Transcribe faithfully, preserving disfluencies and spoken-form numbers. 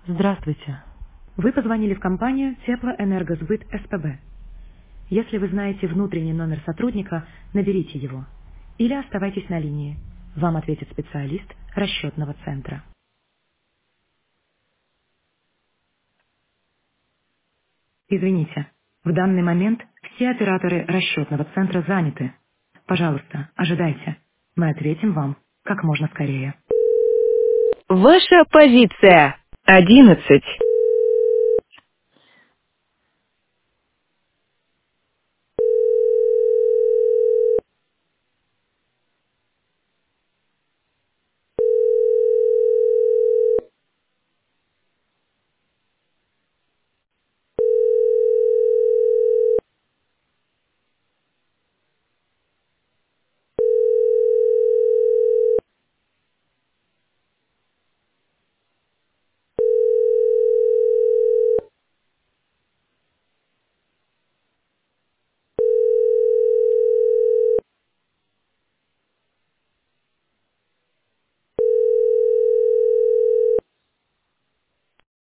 Здравствуйте. Вы позвонили в компанию Теплоэнергосбыт СПБ. Если вы знаете внутренний номер сотрудника, наберите его. Или оставайтесь на линии. Вам ответит специалист расчетного центра. Извините, в данный момент все операторы расчетного центра заняты. Пожалуйста, ожидайте. Мы ответим вам как можно скорее. Ваша позиция. Одиннадцать.